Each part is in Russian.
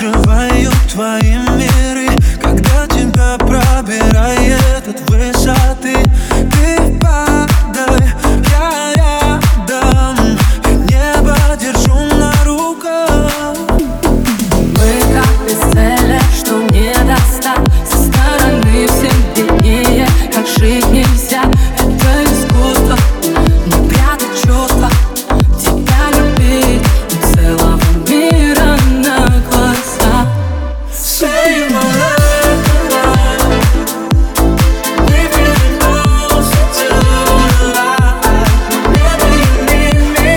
скрываю твои миры, когда тебя пробирает от высоты. Ты падай, я рядом, я небо держу на руках. Мы как бестселлер, что не достать. Со стороны всем виднее, как жить нельзя. Это искусство, не прятать чувства. Тебя любить у целого мира на глаза. Say my love tonight. We feeling closer to the light. Whenever you need me,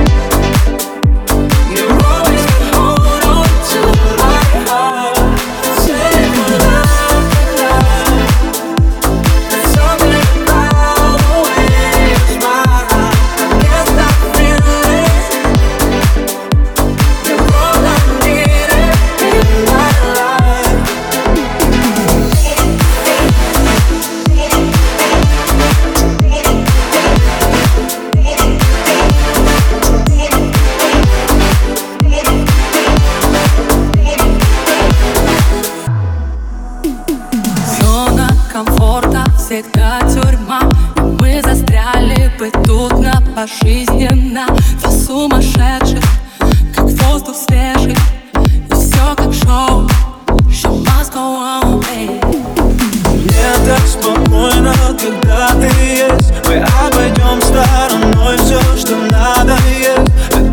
you always can hold on to my heart. Say my love tonight. There's something about the way you smile. I can't stop feeling. You're all I need in my life. Зона комфорта всегда тюрьма, и мы застряли бы тут на пожизненно. Два сумасшедших, как воздух свежий, и все как шоу. Show must go on, baby. Мне так спокойно, когда ты есть. Мы обойдем стороной все, что надо есть.